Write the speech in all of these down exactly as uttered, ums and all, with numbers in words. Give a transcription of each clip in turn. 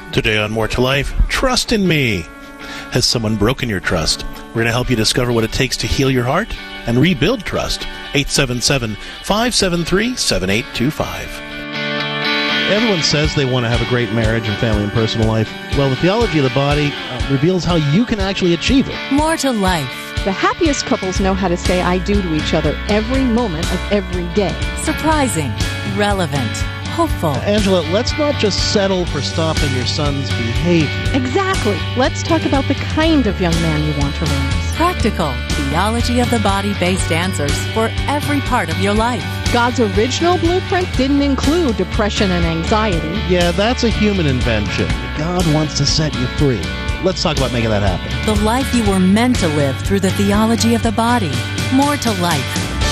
Today on More to Life, trust in me. Has someone broken your trust? We're going to help you discover what it takes to heal your heart and rebuild trust. eight seven seven, five seven three, seven eight two five. Everyone says they want to have a great marriage and family and personal life. Well, the theology of the body uh, reveals how you can actually achieve it. More to Life. The happiest couples know how to say I do to each other every moment of every day. Surprising, relevant, hopeful. Angela, let's not just settle for stopping your son's behavior. Exactly. Let's talk about the kind of young man you want to raise. Practical, theology of the body-based answers for every part of your life. God's original blueprint didn't include depression and anxiety. Yeah, that's a human invention. God wants to set you free. Let's talk about making that happen. The life you were meant to live through the theology of the body. More to Life.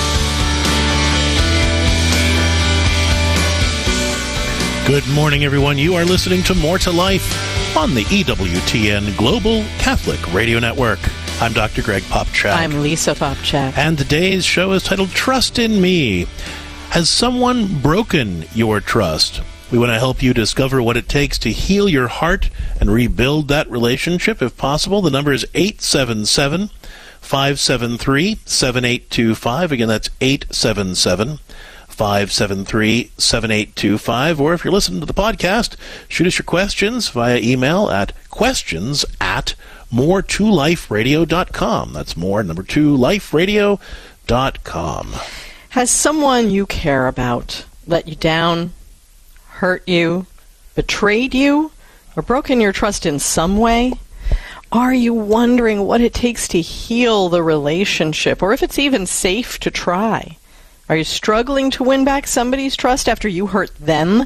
Good morning, everyone. You are listening to More to Life on the E W T N Global Catholic Radio Network. I'm Doctor Greg Popchak. I'm Lisa Popchak. And today's show is titled Trust in Me. Has someone broken your trust? We want to help you discover what it takes to heal your heart and rebuild that relationship if possible. The number is eight seven seven, five seven three, seven eight two five. Again, that's eight seven seven, five seven three, seven eight two five. Or if you're listening to the podcast, shoot us your questions via email at questions at more to life radio dot com. That's more, number two, life radio dot com. Has someone you care about let you down, hurt you, betrayed you, or broken your trust in some way? Are you wondering what it takes to heal the relationship, or if it's even safe to try? Are you struggling to win back somebody's trust after you hurt them?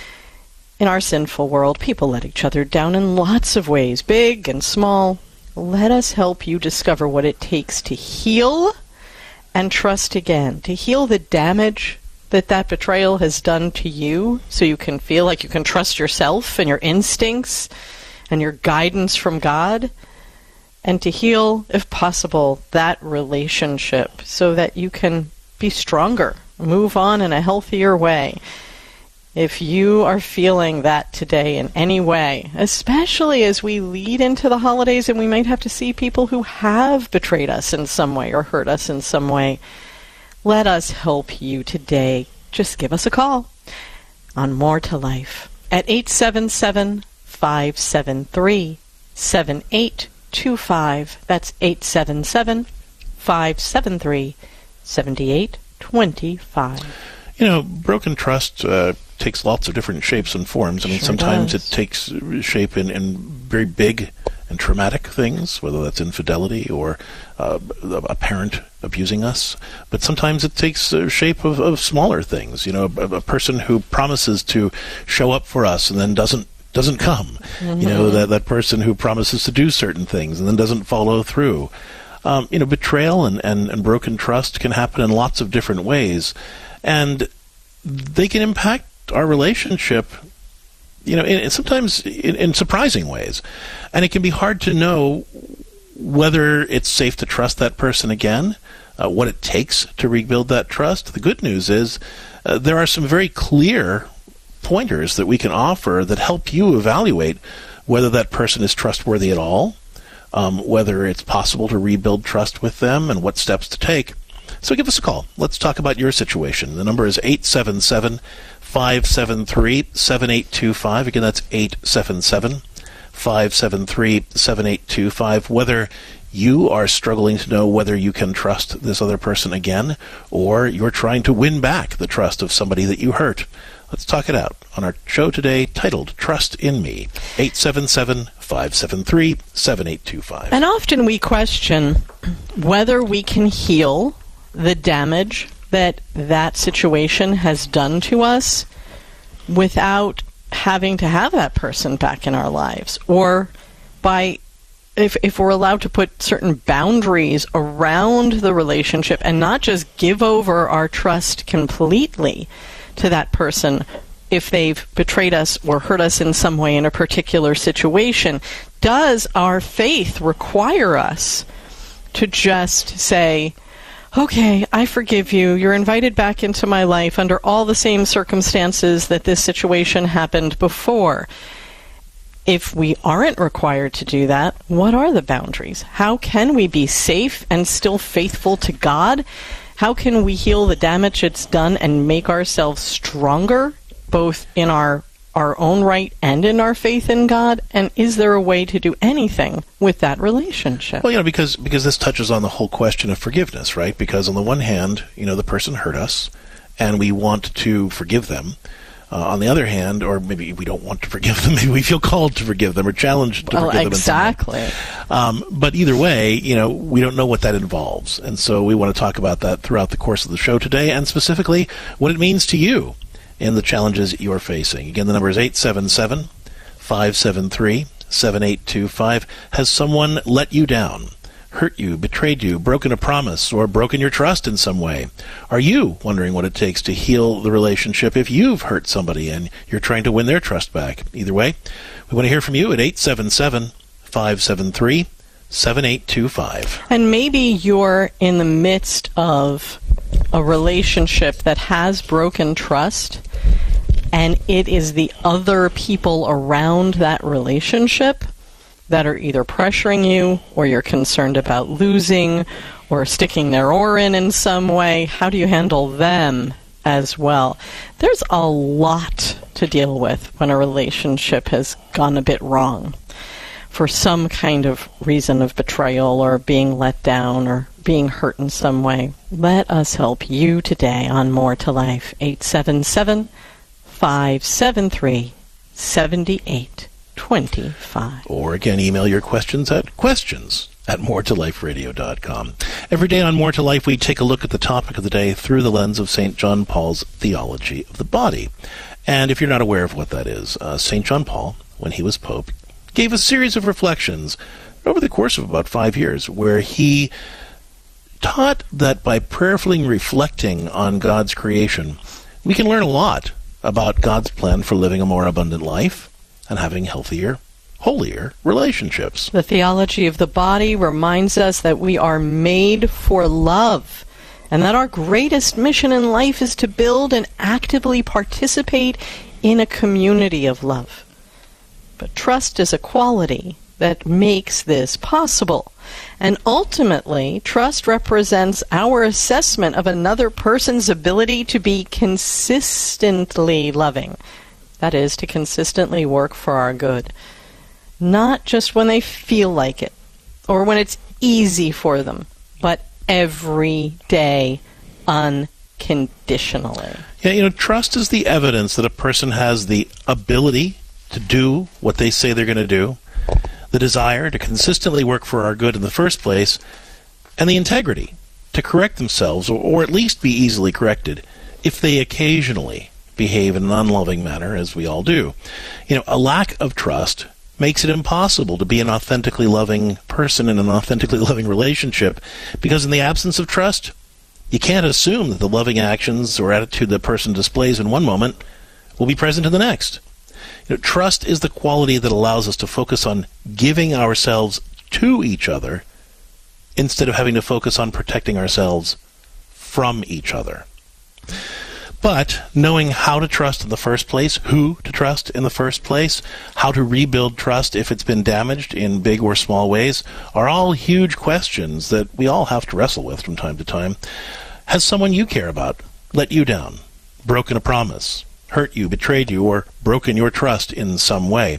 In our sinful world, people let each other down in lots of ways, big and small. Let us help you discover what it takes to heal and trust again, to heal the damage that that betrayal has done to you, so you can feel like you can trust yourself and your instincts and your guidance from God, and to heal, if possible, that relationship so that you can be stronger, move on in a healthier way. If you are feeling that today in any way, especially as we lead into the holidays and we might have to see people who have betrayed us in some way or hurt us in some way, let us help you today. Just give us a call on More to Life at eight seven seven, five seven three, seven eight two five. That's eight seven seven, five seven three, seven eight two five. You know, broken trust uh, takes lots of different shapes and forms. I mean, Sure sometimes does. it takes shape in, in very big and traumatic things, whether that's infidelity or uh, a parent abusing us. But sometimes it takes uh, shape of, of smaller things. You know, a, a person who promises to show up for us and then doesn't doesn't come. Mm-hmm. You know, that, that person who promises to do certain things and then doesn't follow through. Um, you know, betrayal and, and, and broken trust can happen in lots of different ways. And they can impact our relationship, you know, in, sometimes in, in surprising ways. And it can be hard to know whether it's safe to trust that person again, uh, what it takes to rebuild that trust. The good news is uh, there are some very clear pointers that we can offer that help you evaluate whether that person is trustworthy at all, um, whether it's possible to rebuild trust with them, and what steps to take. So give us a call. Let's talk about your situation. The number is eight seven seven, five seven three, seven eight two five. Again, that's eight seven seven, five seven three, seven eight two five. Whether you are struggling to know whether you can trust this other person again, or you're trying to win back the trust of somebody that you hurt. Let's talk it out on our show today titled Trust in Me. eight seven seven, five seven three, seven eight two five. And often we question whether we can heal the damage that that situation has done to us without having to have that person back in our lives, or by if if we're allowed to put certain boundaries around the relationship and not just give over our trust completely to that person if they've betrayed us or hurt us in some way in a particular situation. Does our faith require us to just say, okay, I forgive you. You're invited back into my life under all the same circumstances that this situation happened before. if we aren't required to do that, what are the boundaries? How can we be safe and still faithful to God? How can we heal the damage it's done and make ourselves stronger, both in our our own right and in our faith in God? And is there a way to do anything with that relationship? Well, you know, because because this touches on the whole question of forgiveness, right? Because on the one hand, you know, the person hurt us, and we want to forgive them. Uh, on the other hand, or maybe we don't want to forgive them, maybe we feel called to forgive them or challenged to well, forgive exactly. them. Exactly. Um, but either way, you know, we don't know what that involves. And so we want to talk about that throughout the course of the show today, and specifically what it means to you in the challenges you're facing. Again, the number is eight seven seven, five seven three, seven eight two five. Has someone let you down, hurt you, betrayed you, broken a promise, or broken your trust in some way? Are you wondering what it takes to heal the relationship if you've hurt somebody and you're trying to win their trust back? Either way, we want to hear from you at eight seven seven, five seven three, seven eight two five. And maybe you're in the midst of a relationship that has broken trust, and it is the other people around that relationship that are either pressuring you, or you're concerned about losing, or sticking their oar in in some way. How do you handle them as well? There's a lot to deal with when a relationship has gone a bit wrong for some kind of reason of betrayal or being let down or being hurt in some way. Let us help you today on More to Life. eight seven seven, five seven three, seven eight two five. Or again, email your questions at questions at more to life radio dot com. Every day on More to Life, we take a look at the topic of the day through the lens of Saint John Paul's theology of the body. And if you're not aware of what that is, uh, Saint John Paul, when he was Pope, gave a series of reflections over the course of about five years where he taught that by prayerfully reflecting on God's creation, we can learn a lot about God's plan for living a more abundant life and having healthier, holier relationships. The theology of the body reminds us that we are made for love, and that our greatest mission in life is to build and actively participate in a community of love. But trust is a quality that makes this possible. And ultimately, trust represents our assessment of another person's ability to be consistently loving. That is, to consistently work for our good. Not just when they feel like it, or when it's easy for them, but every day, unconditionally. Yeah, you know, trust is the evidence that a person has the ability to do what they say they're going to do, the desire to consistently work for our good in the first place, and the integrity to correct themselves, or, or at least be easily corrected, if they occasionally behave in an unloving manner, as we all do. You know, a lack of trust makes it impossible to be an authentically loving person in an authentically loving relationship, because in the absence of trust, you can't assume that the loving actions or attitude the person displays in one moment will be present in the next. You know, trust is the quality that allows us to focus on giving ourselves to each other instead of having to focus on protecting ourselves from each other. But knowing how to trust in the first place, who to trust in the first place, how to rebuild trust if it's been damaged in big or small ways, are all huge questions that we all have to wrestle with from time to time. Has someone you care about let you down, broken a promise, hurt you, betrayed you, or broken your trust in some way?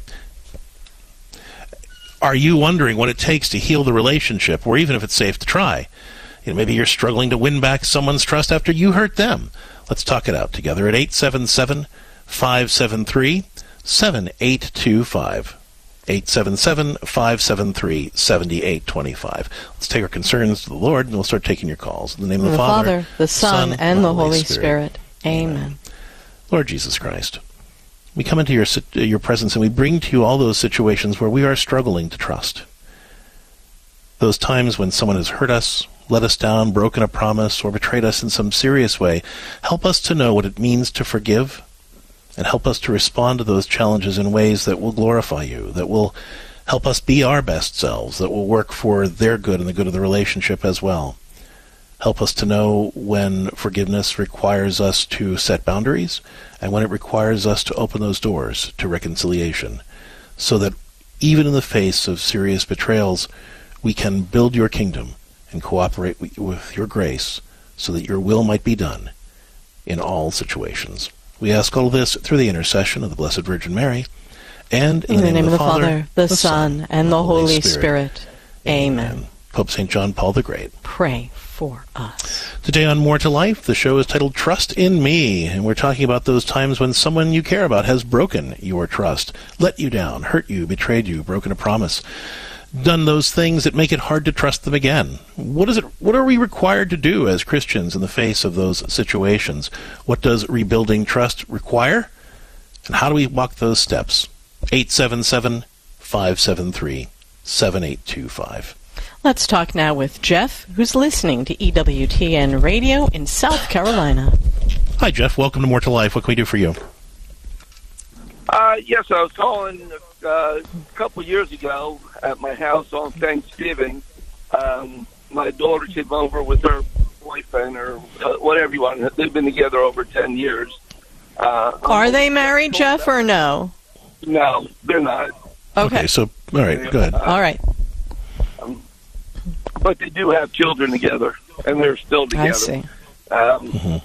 Are you wondering what it takes to heal the relationship, or even if it's safe to try? You know, maybe you're struggling to win back someone's trust after you hurt them. Let's talk it out together at eight seven seven, five seven three, seven eight two five. eight seven seven, five seven three, seven eight two five. Let's take our concerns to the Lord, and we'll start taking your calls. In the name of the, the Father, Father, the Son, Son and the Holy Spirit. Spirit. Amen. Lord Jesus Christ, we come into your your presence and we bring to you all those situations where we are struggling to trust. Those times when someone has hurt us, let us down, broken a promise, or betrayed us in some serious way. Help us to know what it means to forgive, and help us to respond to those challenges in ways that will glorify you, that will help us be our best selves, that will work for their good and the good of the relationship as well. Help us to know when forgiveness requires us to set boundaries, and when it requires us to open those doors to reconciliation, so that even in the face of serious betrayals, we can build your kingdom and cooperate with your grace so that your will might be done in all situations. We ask all this through the intercession of the Blessed Virgin Mary, and in, in the name of the Father, the Son, and the Holy Spirit. Spirit. Amen. Amen. Pope Saint John Paul the Great, pray for us. Today on More to Life, the show is titled Trust in Me, and we're talking about those times when someone you care about has broken your trust, let you down, hurt you, betrayed you, broken a promise, done those things that make it hard to trust them again. What is it? What are we required to do as Christians in the face of those situations? What does rebuilding trust require? And how do we walk those steps? eight seven seven, five seven three, seven eight two five. Let's talk now with Jeff, who's listening to E W T N Radio in South Carolina. Hi, Jeff. Welcome to More to Life. What can we do for you? Uh, yes, I was calling uh, a couple years ago at my house on Thanksgiving. Um, my daughter came over with her boyfriend, or uh, whatever you want. They've been together over ten years. Uh, Are they married, Jeff, or no? No, they're not. Okay. Okay, so, all right, go ahead. Uh, all right. Um, but they do have children together, and they're still together. I see. Um, Mm-hmm.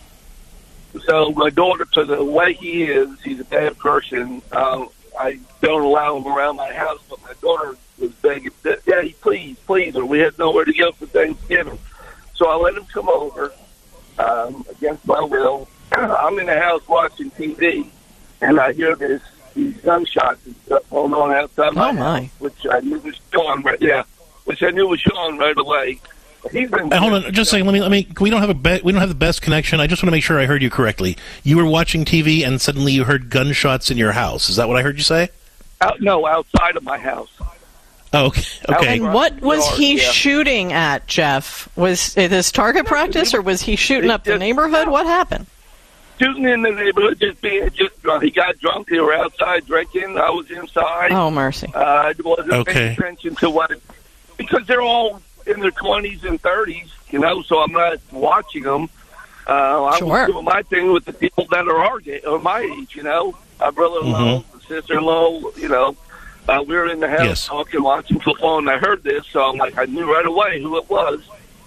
So my daughter, to the way he is, he's a bad person. Um, I don't allow him around my house, but my daughter was begging, Daddy, please, please, or we had nowhere to go for Thanksgiving. So I let him come over um, against my will. I'm in the house watching T V, and I hear this these gunshots and stuff going on outside my, oh my. house, which I knew was Sean. Right, yeah, which I knew was Sean right away. He's been. Hey, hold on, just a second. Let me. Let me. We don't have a. Be, we don't have the best connection. I just want to make sure I heard you correctly. You were watching T V, and suddenly you heard gunshots in your house. Is that what I heard you say? Out, no, outside of my house. Oh, okay. Okay. And what was he yeah. shooting at, Jeff? Was it his target practice, or was he shooting up the neighborhood? What happened? Shooting in the neighborhood, just being just drunk. He got drunk. They were outside drinking. I was inside. Oh, mercy. Uh, I wasn't Okay. paying attention to what, it, because they're all in their twenties and thirties, you know. So I'm not watching them. Uh, I Sure. was doing my thing with the people that are our ga- or my age, you know. My brother-in-law, Mhm. sister-in-law, you know. Uh, we were in the house Yes. talking, watching football, and I heard this, so I'm like, I knew right away who it was.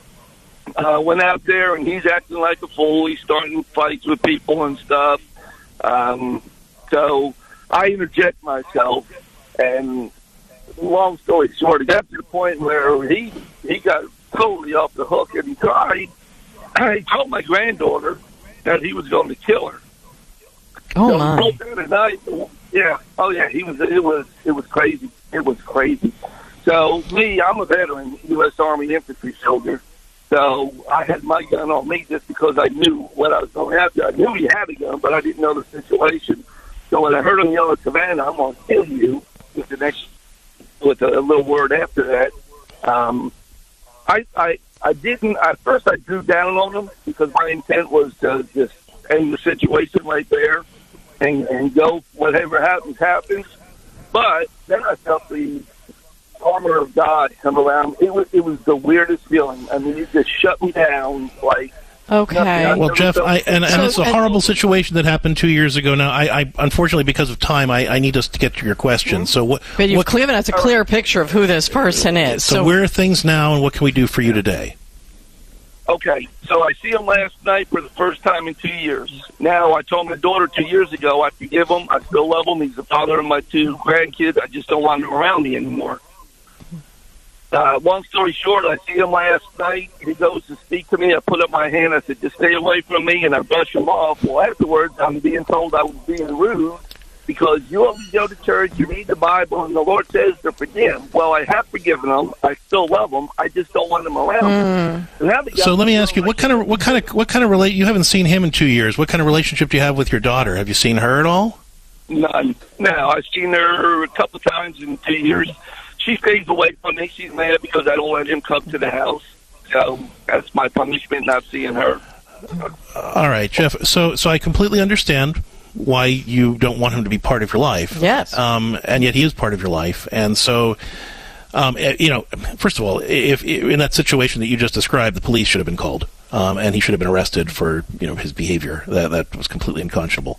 Uh, went out there, and he's acting like a fool. He's starting fights with people and stuff. Um, so I interject myself, and long story short, it got to the point where he he got totally off the hook, and he tried. He told my granddaughter that he was going to kill her. Oh, So my. we broke down at night. Yeah. Oh, yeah. He was. It was. It was crazy. It was crazy. So me, I'm a veteran, U S Army infantry soldier. So I had my gun on me just because I knew what I was going after. I knew he had a gun, but I didn't know the situation. So when I heard him yell at Savannah, "I'm going to kill you," with the next, with a, a little word after that, um, I, I, I didn't. At first, I drew down on him because my intent was to just end the situation right there and, and go. Whatever happens, happens. But then I felt the armor of God come around. It was it was the weirdest feeling. I mean, it just shut me down. Like, Okay. Well, Jeff, I, and, and So- it's a and- horrible situation that happened two years ago. Now, I, I unfortunately, because of time, I, I need us to get to your question. So, what? But you've what given us a clear picture of who this person is. so, So, where are things now, and what can we do for you today? okay, so I see him last night for the first time in two years. Now, I told my daughter two years ago I forgive him. I still love him. He's the father of my two grandkids. I just don't want him around me anymore. Uh, long story short, I see him last night. He goes to speak to me. I put up my hand. I said, just stay away from me, and I brush him off. Well, afterwards, I'm being told I was being rude because you always go to church, you read the Bible, and the Lord says to forgive. Well, I have forgiven him. I still love him. I just don't want him around me. And now the So, guy- let me ask you, what kind of what kind of what kind of relate? You haven't seen him in two years. What kind of relationship do you have with your daughter? Have you seen her at all? None. No, I've seen her a couple times in two years. She stays away from me. She's mad because I don't let him come to the house. So that's my punishment, not seeing her. All right, Jeff. So, so I completely understand why you don't want him to be part of your life. Yes. Um, and yet he is part of your life. And so, um, eh, you know, first of all, if, if in that situation that you just described, the police should have been called, um, and he should have been arrested for, you know, his behavior. That that was completely unconscionable.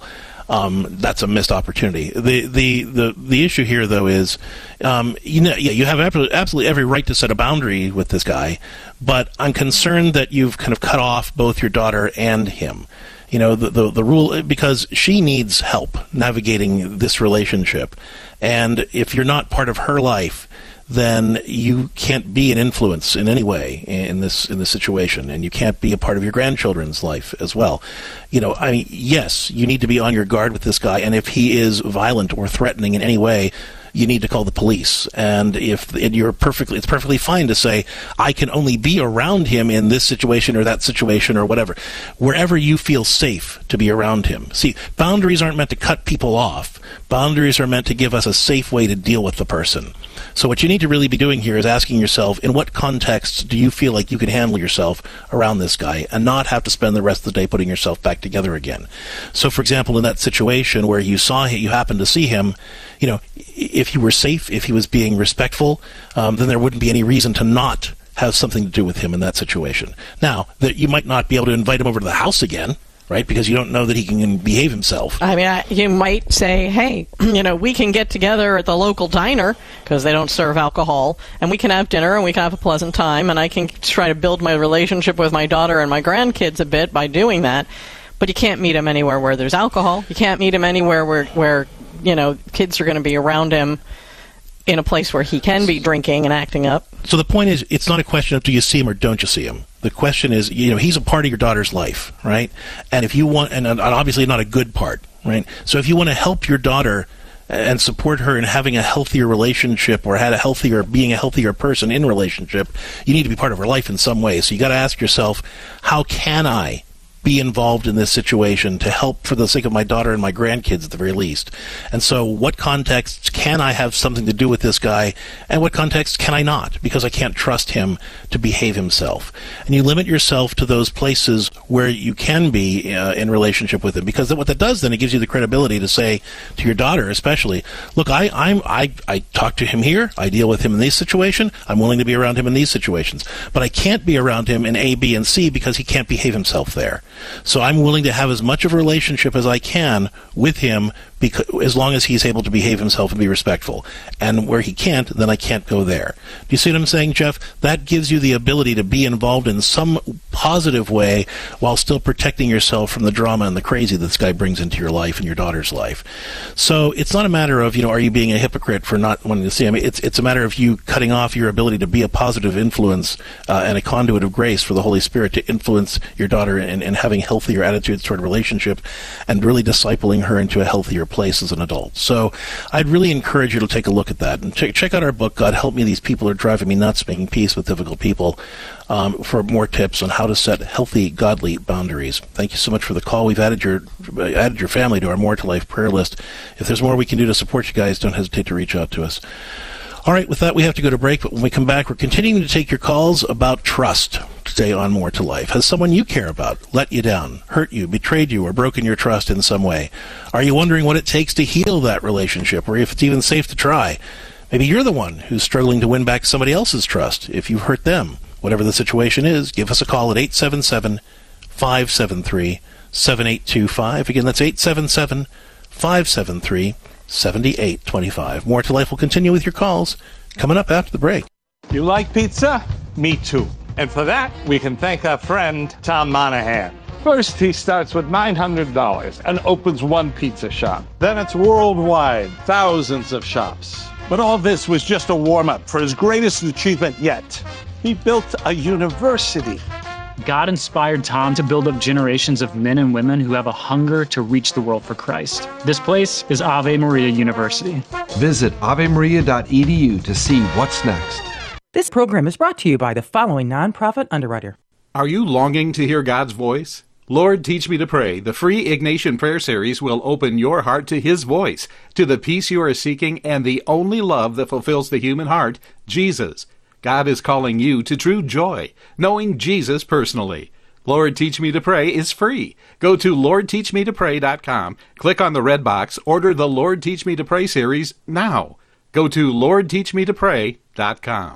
um, that's a missed opportunity. The the the, the issue here, though, is um, you know, yeah, you have absolutely every right to set a boundary with this guy, but I'm concerned that you've kind of cut off both your daughter and him. You know, the, the the rule, because she needs help navigating this relationship, and if you're not part of her life, then you can't be an influence in any way in this in this situation, and you can't be a part of your grandchildren's life as well. You know, I mean, yes, you need to be on your guard with this guy, and if he is violent or threatening in any way, you need to call the police. And if and you're perfectly, it's perfectly fine to say, I can only be around him in this situation or that situation or whatever, wherever you feel safe to be around him. See, boundaries aren't meant to cut people off. Boundaries are meant to give us a safe way to deal with the person. So what you need to really be doing here is asking yourself, in what context do you feel like you can handle yourself around this guy and not have to spend the rest of the day putting yourself back together again? So, for example, in that situation where you saw him, you happened to see him, you know, if you were safe, if he was being respectful, um, then there wouldn't be any reason to not have something to do with him in that situation. Now, that you might not be able to invite him over to the house again, right? Because you don't know that he can behave himself. I mean, I, you might say, hey, you know, we can get together at the local diner because they don't serve alcohol, and we can have dinner and we can have a pleasant time, and I can try to build my relationship with my daughter and my grandkids a bit by doing that. But you can't meet him anywhere where there's alcohol. You can't meet him anywhere where, where you know, kids are going to be around him in a place where he can be drinking and acting up. So the point is, it's not a question of do you see him or don't you see him. The question is, you know, he's a part of your daughter's life, right? And if you want, and obviously not a good part, right? So if you want to help your daughter and support her in having a healthier relationship or had a healthier, being a healthier person in relationship, you need to be part of her life in some way. So you got to ask yourself, how can I be involved in this situation to help for the sake of my daughter and my grandkids at the very least? And so what contexts can I have something to do with this guy, and what contexts can I not, because I can't trust him to behave himself? And you limit yourself to those places where you can be uh, in relationship with him, because what that does then, it gives you the credibility to say to your daughter especially, look, I I'm, I, I talk to him here, I deal with him in this situation, I'm willing to be around him in these situations, but I can't be around him in A, B, and C because he can't behave himself there. So I'm willing to have as much of a relationship as I can with him, because, as long as he's able to behave himself and be respectful. And where he can't, then I can't go there. Do you see what I'm saying, Jeff? That gives you the ability to be involved in some positive way while still protecting yourself from the drama and the crazy that this guy brings into your life and your daughter's life. So it's not a matter of, you know, are you being a hypocrite for not wanting to see him? It's, it's a matter of you cutting off your ability to be a positive influence uh, and a conduit of grace for the Holy Spirit to influence your daughter and, and having healthier attitudes toward relationship and really discipling her into a healthier place as an adult. So I'd really encourage you to take a look at that and check, check out our book, God Help Me, These People Are Driving Me Nuts, Making Peace with Difficult People, um, for more tips on how to set healthy, godly boundaries. Thank you so much for the call. We've added your added your family to our More to Life prayer list. If there's more we can do to support you guys, don't hesitate to reach out to us. All right, with that, we have to go to break, but when we come back, we're continuing to take your calls about trust today on More to Life. Has someone you care about let you down, hurt you, betrayed you, or broken your trust in some way? Are you wondering what it takes to heal that relationship, or if it's even safe to try? Maybe you're the one who's struggling to win back somebody else's trust if you've hurt them. Whatever the situation is, give us a call at eight seven seven, five seven three, seven eight two five. Again, that's eight seven seven, five seven three, seven eight two five. More to Life will continue with your calls coming up after the break. You like pizza? Me too. And for that, we can thank our friend Tom Monahan. First, he starts with nine hundred dollars and opens one pizza shop. Then it's worldwide, thousands of shops. But all this was just a warm-up for his greatest achievement yet. He built a university. God inspired Tom to build up generations of men and women who have a hunger to reach the world for Christ. This place is Ave Maria University. Visit ave maria dot e d u to see what's next. This program is brought to you by the following nonprofit underwriter. Are you longing to hear God's voice? Lord, Teach Me to Pray, the free Ignatian Prayer Series will open your heart to His voice, to the peace you are seeking, and the only love that fulfills the human heart, Jesus. God is calling you to true joy, knowing Jesus personally. Lord, Teach Me to Pray is free. Go to lord teach me to pray dot com, click on the red box, order the Lord Teach Me to Pray series now. Go to lord teach me to pray dot com.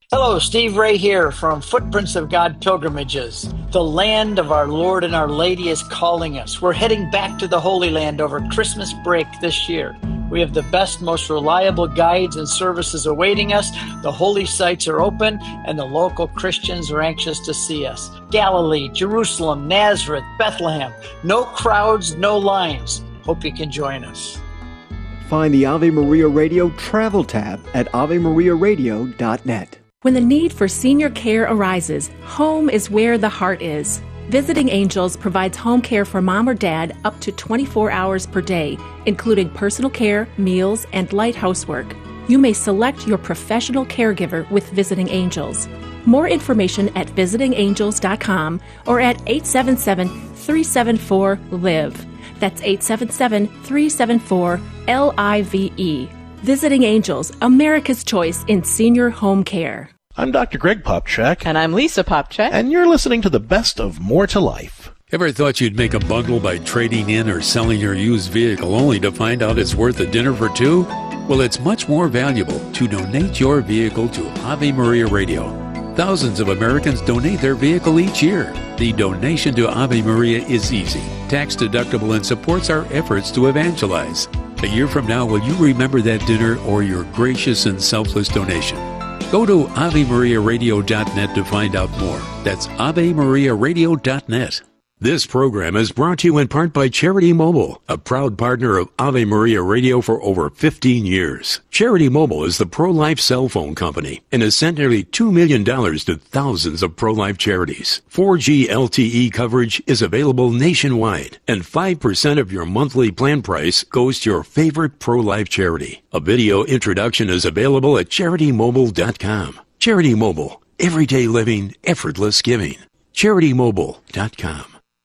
Hello, Steve Ray here from Footprints of God Pilgrimages. The land of our Lord and Our Lady is calling us. We're heading back to the Holy Land over Christmas break this year. We have the best, most reliable guides and services awaiting us. The holy sites are open, and the local Christians are anxious to see us. Galilee, Jerusalem, Nazareth, Bethlehem. No crowds, no lines. Hope you can join us. Find the Ave Maria Radio travel tab at ave maria radio dot net. When the need for senior care arises, home is where the heart is. Visiting Angels provides home care for mom or dad up to twenty-four hours per day, including personal care, meals, and light housework. You may select your professional caregiver with Visiting Angels. More information at visiting angels dot com or at eight seven seven, three seven four, L I V E. That's eight seven seven, three seven four, L I V E. Visiting Angels, America's choice in senior home care. I'm Doctor Greg Popchak. And I'm Lisa Popchak. And you're listening to the best of More to Life. Ever thought you'd make a bundle by trading in or selling your used vehicle only to find out it's worth a dinner for two? Well, it's much more valuable to donate your vehicle to Ave Maria Radio. Thousands of Americans donate their vehicle each year. The donation to Ave Maria is easy, tax deductible, and supports our efforts to evangelize. A year from now, will you remember that dinner or your gracious and selfless donation? Go to ave maria radio dot net to find out more. That's ave maria radio dot net. This program is brought to you in part by Charity Mobile, a proud partner of Ave Maria Radio for over fifteen years. Charity Mobile is the pro-life cell phone company and has sent nearly two million dollars to thousands of pro-life charities. four G L T E coverage is available nationwide, and five percent of your monthly plan price goes to your favorite pro-life charity. A video introduction is available at charity mobile dot com. Charity Mobile, everyday living, effortless giving. charity mobile dot com.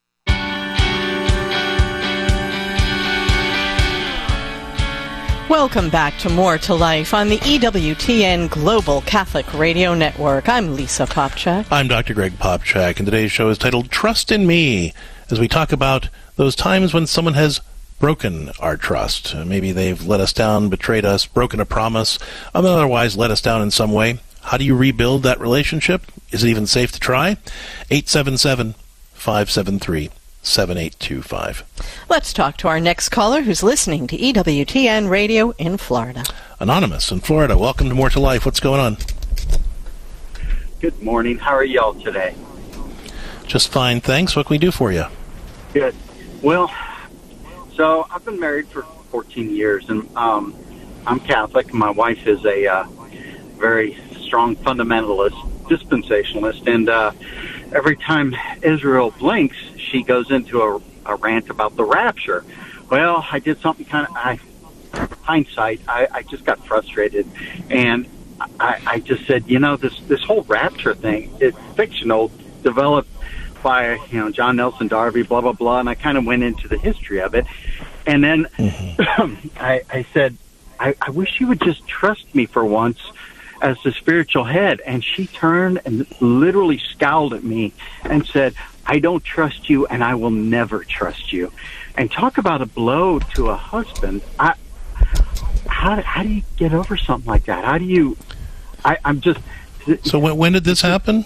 Welcome back to More to Life on the E W T N Global Catholic Radio Network. I'm Lisa Popchak. I'm Doctor Greg Popchak, and today's show is titled Trust in Me, as we talk about those times when someone has broken our trust. Maybe they've let us down, betrayed us, broken a promise, otherwise let us down in some way. How do you rebuild that relationship? Is it even safe to try? eight seven seven, five seven three, seven eight two five. Let's talk to our next caller who's listening to E W T N Radio in Florida. Anonymous in Florida. Welcome to More to Life. What's going on? Good morning. How are y'all today? Just fine, thanks. What can we do for you? Good. Well, so I've been married for fourteen years, and um, I'm Catholic, and my wife is a uh, very strong fundamentalist, dispensationalist, and uh, every time Israel blinks, she goes into a, a rant about the rapture. Well, I did something kind of, I, hindsight, I, I just got frustrated, and I, I just said, you know, this this whole rapture thing, it's fictional, developed by, you know, John Nelson Darby, blah, blah, blah, and I kind of went into the history of it. And then mm-hmm. I, I said, I, I wish you would just trust me for once as the spiritual head. And she turned and literally scowled at me and said, I don't trust you, and I will never trust you. And talk about a blow to a husband. I, how, how do you get over something like that? How do you, I, I'm just... So when, when did this happen?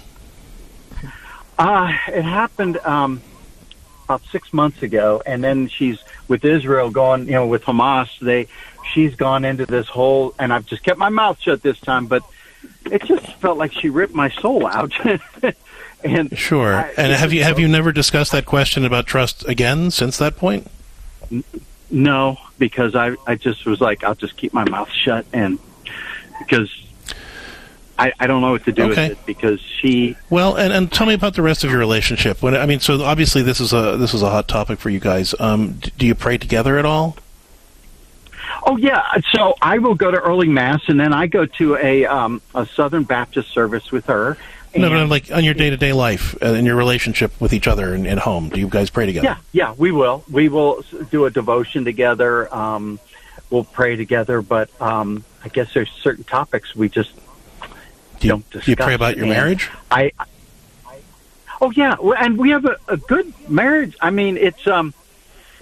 Uh, it happened um, about six months ago, and then she's with Israel going, you know, with Hamas. They, she's gone into this whole, and I've just kept my mouth shut this time, but it just felt like she ripped my soul out. and Sure. I, and have you have you never discussed that question about trust again since that point? N- no, because I I just was like, I'll just keep my mouth shut, and because I, I don't know what to do okay. with it, because she... Well, and, and tell me about the rest of your relationship. When I mean, so obviously this is a this is a hot topic for you guys. Um, do you pray together at all? Oh, yeah. So I will go to early Mass, and then I go to a um, a Southern Baptist service with her. No, but like on your day-to-day life, uh, in your relationship with each other in, in home, do you guys pray together? Yeah, yeah, we will. We will do a devotion together. Um, we'll pray together, but um, I guess there's certain topics we just... Do you, don't discuss. do you pray about your marriage? I, I, oh yeah, and we have a, a good marriage. I mean, it's um,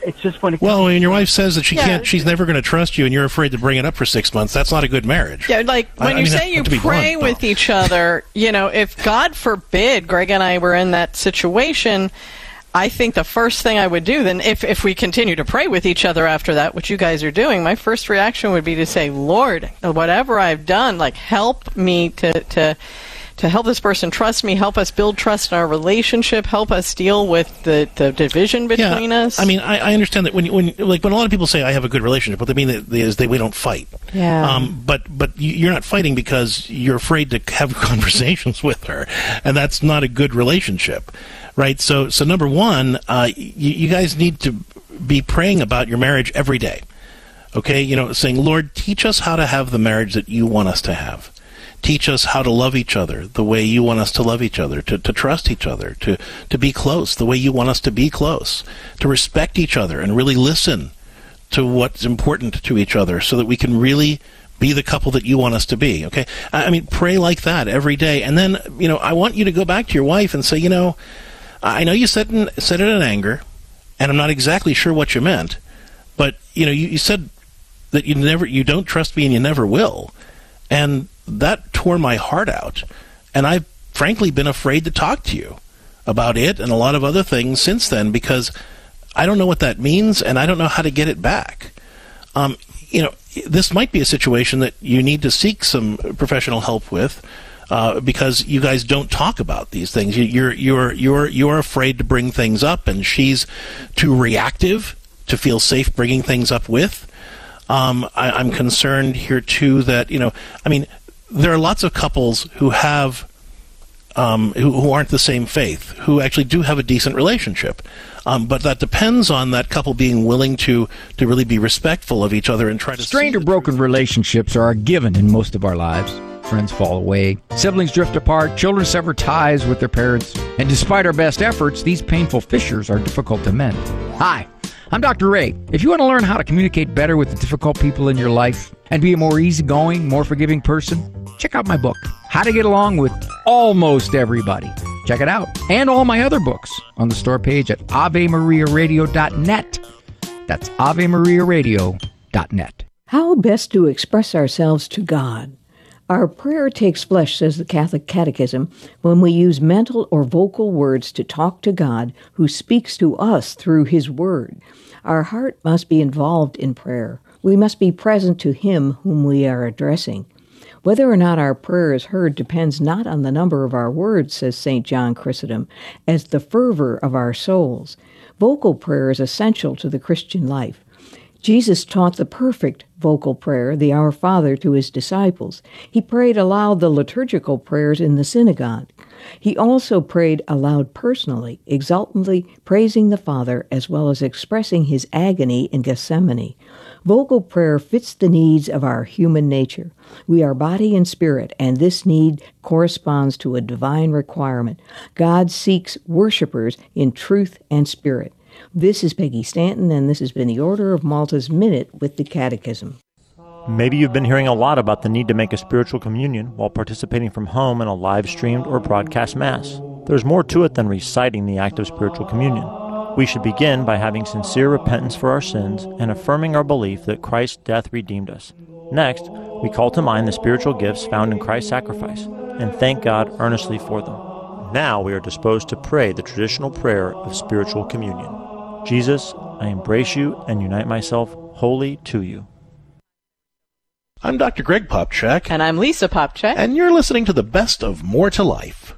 it's just when it well, when your wife says that she Yeah. can't, she's never going to trust you, and you're afraid to bring it up for six months. That's not a good marriage. Yeah, like when I- you I mean, say you to be pray blunt, with each other, you know, if God forbid Greg and I were in that situation, I think the first thing I would do then, if, if we continue to pray with each other after that, which you guys are doing, my first reaction would be to say, Lord, whatever I've done, like help me to, to, to help this person trust me, help us build trust in our relationship, help us deal with the, the division between yeah, us. I mean, I, I understand that when, when, like, when a lot of people say I have a good relationship, what they mean that is they we don't fight. Yeah. Um, but but you- you're not fighting because you're afraid to have conversations with her, and that's not a good relationship, right? So so number one, uh, you, you guys need to be praying about your marriage every day. Okay, you know, saying, Lord, teach us how to have the marriage that you want us to have. Teach us how to love each other the way you want us to love each other, to, to trust each other, to, to be close the way you want us to be close, to respect each other and really listen to what's important to each other so that we can really be the couple that you want us to be, okay? I I mean, pray like that every day. And then, you know, I want you to go back to your wife and say, you know, I know you said, in, said it in anger, and I'm not exactly sure what you meant, but, you know, you, you said that you never, you don't trust me and you never will. And that tore my heart out. And I've frankly been afraid to talk to you about it and a lot of other things since then because I don't know what that means and I don't know how to get it back. Um, you know, this might be a situation that you need to seek some professional help with uh, because you guys don't talk about these things. You, you're you're you're you're afraid to bring things up, and she's too reactive to feel safe bringing things up with. Um, I, I'm concerned here, too, that, you know, I mean, there are lots of couples who have, um, who, who aren't the same faith, who actually do have a decent relationship. Um, but that depends on that couple being willing to, to really be respectful of each other and try to Strained or broken relationships are a given in most of our lives. Friends fall away, siblings drift apart, children sever ties with their parents, and despite our best efforts, these painful fissures are difficult to mend. Hi, I'm Doctor Ray. If you want to learn how to communicate better with the difficult people in your life and be a more easygoing, more forgiving person, check out my book, How to Get Along with Almost Everybody. Check it out. And all my other books on the store page at ave maria radio dot net. That's ave maria radio dot net. How best to express ourselves to God? Our prayer takes flesh, says the Catholic Catechism, when we use mental or vocal words to talk to God, who speaks to us through His Word. Our heart must be involved in prayer. We must be present to Him whom we are addressing. Whether or not our prayer is heard depends not on the number of our words, says Saint John Chrysostom, as the fervor of our souls. Vocal prayer is essential to the Christian life. Jesus taught the perfect vocal prayer, the Our Father, to His disciples. He prayed aloud the liturgical prayers in the synagogue. He also prayed aloud personally, exultantly praising the Father as well as expressing His agony in Gethsemane. Vocal prayer fits the needs of our human nature. We are body and spirit, and this need corresponds to a divine requirement. God seeks worshipers in truth and spirit. This is Peggy Stanton, and this has been the Order of Malta's Minute with the Catechism. Maybe you've been hearing a lot about the need to make a spiritual communion while participating from home in a live-streamed or broadcast Mass. There's more to it than reciting the act of spiritual communion. We should begin by having sincere repentance for our sins and affirming our belief that Christ's death redeemed us. Next, we call to mind the spiritual gifts found in Christ's sacrifice and thank God earnestly for them. Now we are disposed to pray the traditional prayer of spiritual communion. Jesus, I embrace you and unite myself wholly to you. I'm Doctor Greg Popchak. And I'm Lisa Popchak. And you're listening to the best of More to Life.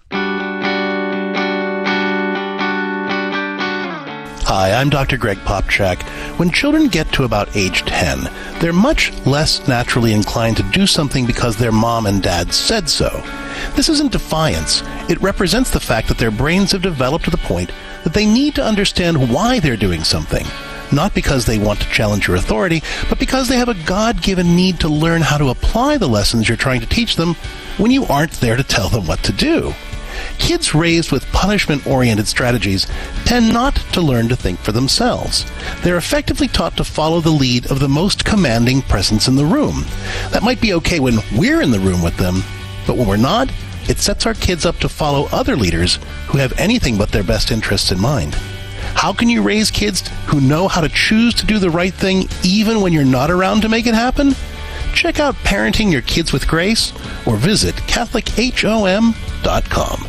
Hi, I'm Doctor Greg Popchak. When children get to about age ten, they're much less naturally inclined to do something because their mom and dad said so. This isn't defiance. It represents the fact that their brains have developed to the point that they need to understand why they're doing something. Not because they want to challenge your authority, but because they have a God-given need to learn how to apply the lessons you're trying to teach them when you aren't there to tell them what to do. Kids raised with punishment-oriented strategies tend not to learn to think for themselves. They're effectively taught to follow the lead of the most commanding presence in the room. That might be okay when we're in the room with them, but when we're not, it sets our kids up to follow other leaders who have anything but their best interests in mind. How can you raise kids who know how to choose to do the right thing even when you're not around to make it happen? Check out Parenting Your Kids with Grace or visit Catholic Hom dot com.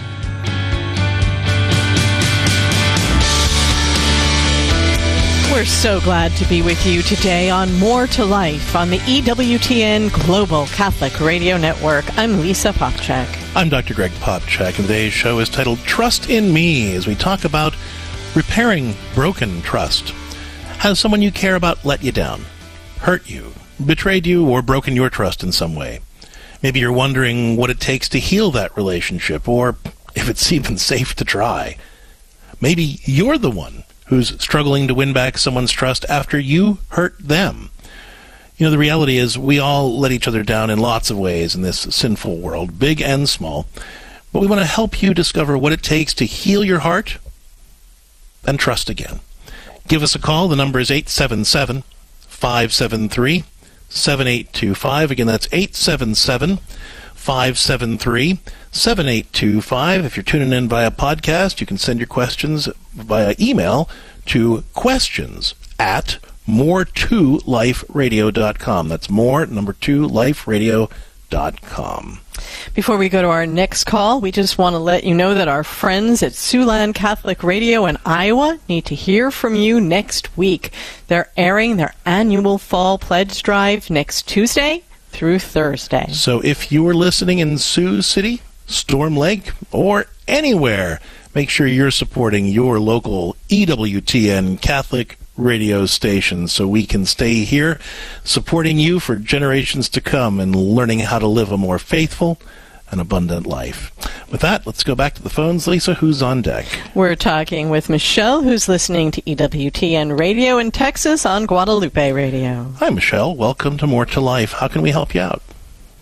We're so glad to be with you today on More to Life on the E W T N Global Catholic Radio Network. I'm Lisa Popchak. I'm Doctor Greg Popchak, and today's show is titled Trust in Me, as we talk about repairing broken trust. Has someone you care about let you down, hurt you, betrayed you, or broken your trust in some way? Maybe you're wondering what it takes to heal that relationship, or if it's even safe to try. Maybe you're the one who's struggling to win back someone's trust after you hurt them. You know, the reality is we all let each other down in lots of ways in this sinful world, big and small. But we want to help you discover what it takes to heal your heart and trust again. Give us a call. The number is eight seven seven, five seven three, seven eight two five. Again, that's eight seven seven, five seven three, seven eight two five. If you're tuning in via podcast, you can send your questions via email to questions at more two life radio dot com. That's more, number two, life radio dot com. Before we go to our next call, we just want to let you know that our friends at Siouxland Catholic Radio in Iowa need to hear from you next week. They're airing their annual Fall Pledge Drive next Tuesday through Thursday. So if you are listening in Sioux City, Storm Lake, or anywhere, make sure you're supporting your local E W T N Catholic radio station so we can stay here supporting you for generations to come and learning how to live a more faithful and abundant life. With that, let's go back to the phones. Lisa, who's on deck? We're talking with Michelle, who's listening to E W T N Radio in Texas on Guadalupe Radio. Hi, Michelle. Welcome to More to Life. How can we help you out?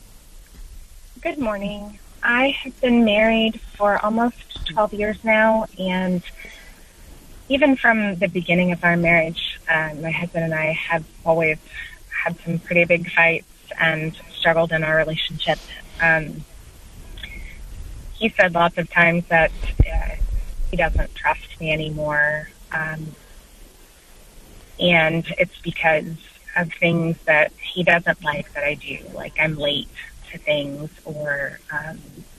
Good morning. I have been married for almost twelve years now, and even from the beginning of our marriage, uh, my husband and I have always had some pretty big fights and struggled in our relationship. Um, he said lots of times that uh, he doesn't trust me anymore, um, and it's because of things that he doesn't like that I do, like I'm late to things, or um,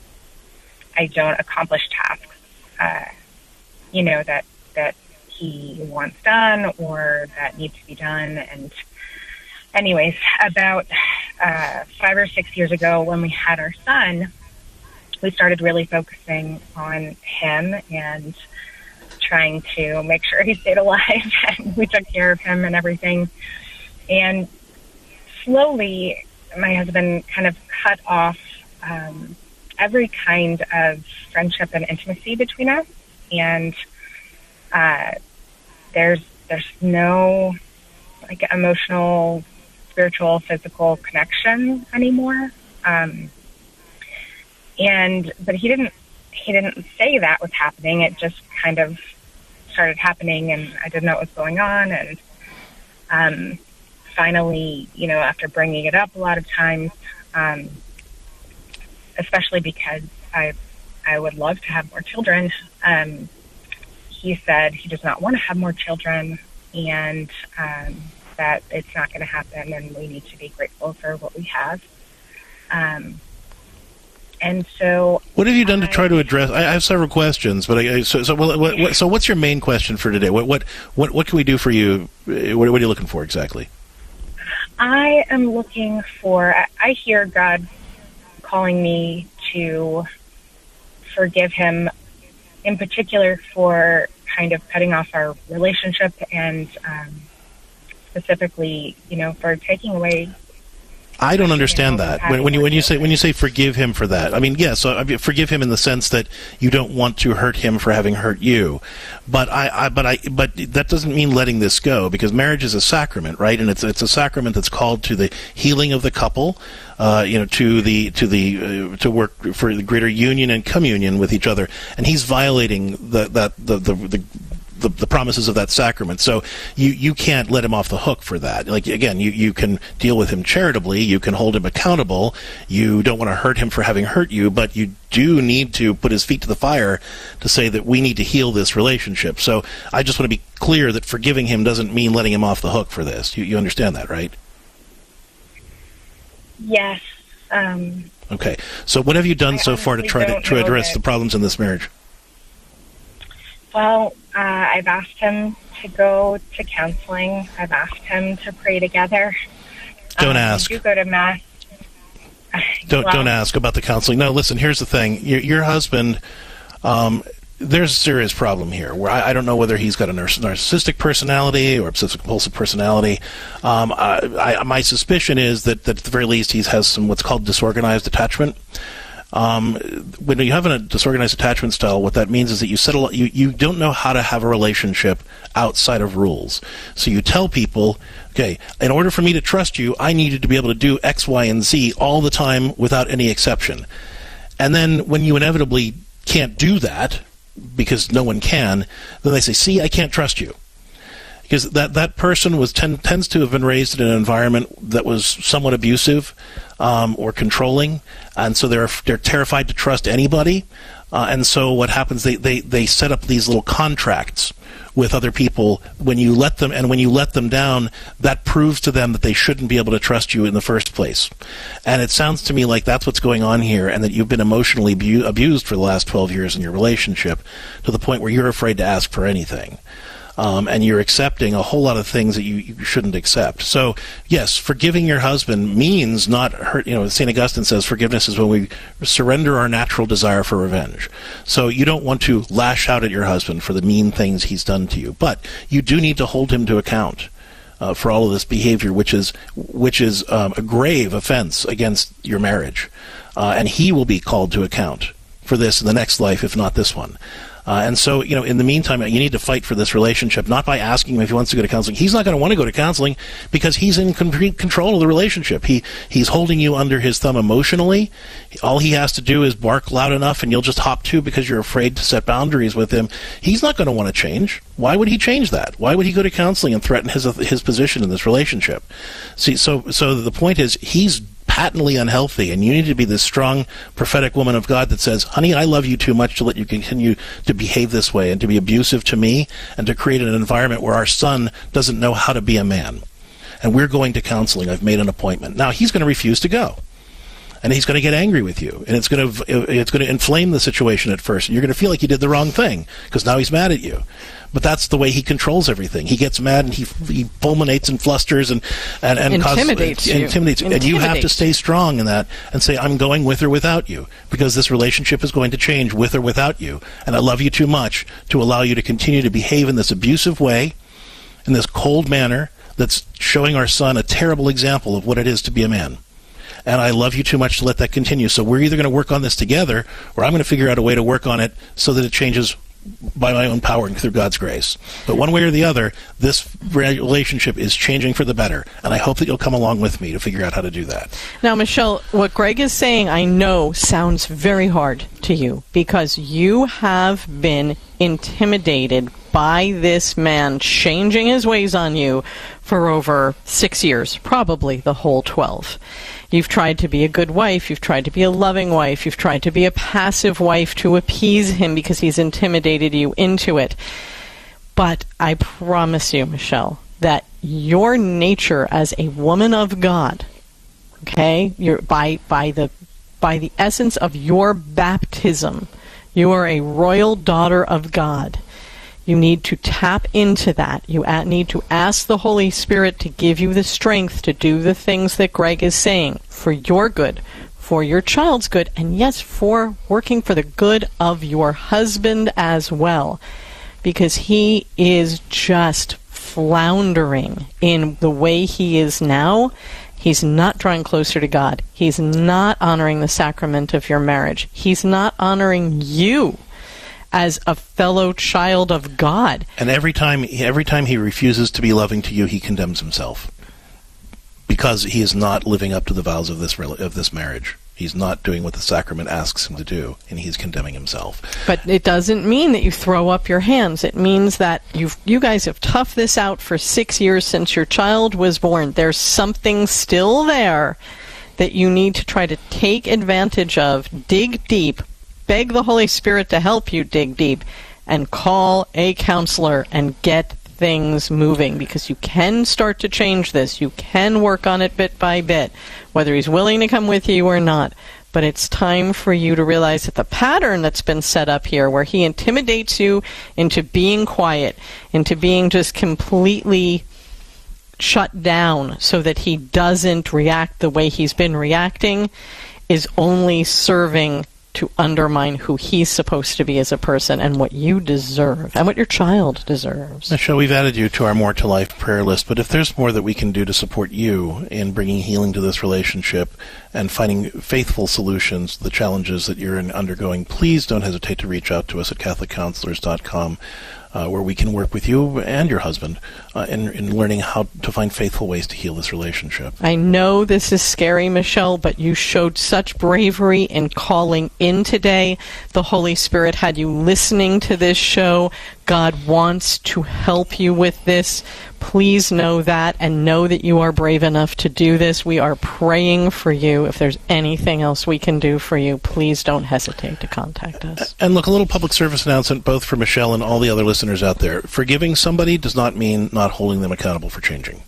I don't accomplish tasks, uh, you know, that that he wants done or that need to be done. And anyways, about uh, five or six years ago when we had our son, we started really focusing on him and trying to make sure he stayed alive, and we took care of him and everything. And slowly, my husband kind of cut off um, every kind of friendship and intimacy between us, and uh, there's there's no like emotional, spiritual, physical connection anymore. Um, and but he didn't he didn't say that was happening. It just kind of started happening, and I didn't know what was going on. And um, finally, you know, after bringing it up a lot of times, um, especially because I I would love to have more children. Um, he said he does not want to have more children, and um, that it's not going to happen, and we need to be grateful for what we have. Um, and so, what have you done I, to try to address? I, I have several questions, but I, so so well, what, what, so what's your main question for today? What what what what can we do for you? What, what are you looking for exactly? I am looking for. I hear God calling me to forgive him, in particular for kind of cutting off our relationship, and um, specifically, you know, for taking away. I don't understand that. When, when you when you say when you say forgive him for that, I mean, yes, yeah, so, I mean, forgive him in the sense that you don't want to hurt him for having hurt you. But I, I but I but that doesn't mean letting this go, because marriage is a sacrament, right? And it's it's a sacrament that's called to the healing of the couple, uh, you know, to the to the uh, to work for the greater union and communion with each other. And he's violating the that the the, the the, the promises of that sacrament. So you, you can't let him off the hook for that. Like, again, you, you can deal with him charitably, you can hold him accountable, you don't want to hurt him for having hurt you, but you do need to put his feet to the fire to say that we need to heal this relationship. So I just want to be clear that forgiving him doesn't mean letting him off the hook for this. You, you understand that, right? Yes. Um, okay. So what have you done I so far to try to, to address that. the problems in this marriage? Well, uh, I've asked him to go to counseling. I've asked him to pray together. Don't um, ask. I do go to Mass. Don't well, don't ask about the counseling. No, listen. Here's the thing. Your, your husband, um, there's a serious problem here. Where I, I don't know whether he's got a narcissistic personality or obsessive compulsive personality. Um, I, I, my suspicion is that, that at the very least he has some what's called disorganized attachment. Um, when you have a disorganized attachment style, what that means is that you settle, you, you don't know how to have a relationship outside of rules. So you tell people, okay, in order for me to trust you, I needed to be able to do X, Y, and Z all the time without any exception. And then when you inevitably can't do that, because no one can, then they say, see, I can't trust you. Because that, that person was ten, tends to have been raised in an environment that was somewhat abusive um, or controlling, and so they're they're terrified to trust anybody. Uh, and so what happens? They, they they set up these little contracts with other people. When you let them and when you let them down, that proves to them that they shouldn't be able to trust you in the first place. And it sounds to me like that's what's going on here, and that you've been emotionally abu- abused for the last twelve years in your relationship, to the point where you're afraid to ask for anything. Um, and you're accepting a whole lot of things that you, you shouldn't accept. So, yes, forgiving your husband means not hurt. You know, Saint Augustine says forgiveness is when we surrender our natural desire for revenge. So you don't want to lash out at your husband for the mean things he's done to you, but you do need to hold him to account uh, for all of this behavior, which is which is um, a grave offense against your marriage, uh, and he will be called to account for this in the next life, if not this one. Uh, and so, you know, in the meantime, you need to fight for this relationship, not by asking him if he wants to go to counseling. He's not going to want to go to counseling because he's in complete control of the relationship. He he's holding you under his thumb emotionally. All he has to do is bark loud enough and you'll just hop to because you're afraid to set boundaries with him. He's not going to want to change. Why would he change that? Why would he go to counseling and threaten his his position in this relationship? See, so so the point is, he's patently unhealthy, and you need to be this strong prophetic woman of God that says, honey, I love you too much to let you continue to behave this way and to be abusive to me and to create an environment where our son doesn't know how to be a man. And we're going to counseling. I've made an appointment. Now, he's going to refuse to go. And he's going to get angry with you, and it's going to it's going to inflame the situation at first. And you're going to feel like you did the wrong thing because now he's mad at you. But that's the way he controls everything. He gets mad and he he fulminates and flusters and and, and intimidates causes, you. Intimidates. And you have to stay strong in that and say, I'm going with or without you, because this relationship is going to change with or without you. And I love you too much to allow you to continue to behave in this abusive way, in this cold manner that's showing our son a terrible example of what it is to be a man. And I love you too much to let that continue. So we're either going to work on this together, or I'm going to figure out a way to work on it so that it changes by my own power and through God's grace. But one way or the other, this relationship is changing for the better. And I hope that you'll come along with me to figure out how to do that. Now, Michelle, what Greg is saying, I know, sounds very hard to you because you have been intimidated by this man changing his ways on you for over six years, probably the whole twelve. You've tried to be a good wife. You've tried to be a loving wife. You've tried to be a passive wife to appease him because he's intimidated you into it. But I promise you, Michelle, that your nature as a woman of God, okay, you're, by by the by the essence of your baptism, you are a royal daughter of God. You need to tap into that. You need to ask the Holy Spirit to give you the strength to do the things that Greg is saying for your good, for your child's good, and yes, for working for the good of your husband as well, because he is just floundering in the way he is now. He's not drawing closer to God. He's not honoring the sacrament of your marriage. He's not honoring you as a fellow child of God. And every time every time he refuses to be loving to you, he condemns himself, because he is not living up to the vows of this of this marriage. He's not doing what the sacrament asks him to do, and he's condemning himself. But it doesn't mean that you throw up your hands. It means that you've, you guys have toughed this out for six years since your child was born. There's something still there that you need to try to take advantage of, dig deep, beg the Holy Spirit to help you dig deep, and call a counselor and get things moving, because you can start to change this. You can work on it bit by bit, whether he's willing to come with you or not. But it's time for you to realize that the pattern that's been set up here, where he intimidates you into being quiet, into being just completely shut down so that he doesn't react the way he's been reacting, is only serving to undermine who he's supposed to be as a person and what you deserve and what your child deserves. Michelle, we've added you to our More to Life prayer list, but if there's more that we can do to support you in bringing healing to this relationship and finding faithful solutions to the challenges that you're in undergoing, please don't hesitate to reach out to us at catholic counselors dot com. Uh, where we can work with you and your husband uh, in, in learning how to find faithful ways to heal this relationship. I know this is scary, Michelle, but you showed such bravery in calling in today. The Holy Spirit had you listening to this show. God wants to help you with this. Please know that, and know that you are brave enough to do this. We are praying for you. If there's anything else we can do for you, please don't hesitate to contact us. And look, a little public service announcement both for Michelle and all the other listeners out there. Forgiving somebody does not mean not holding them accountable for changing.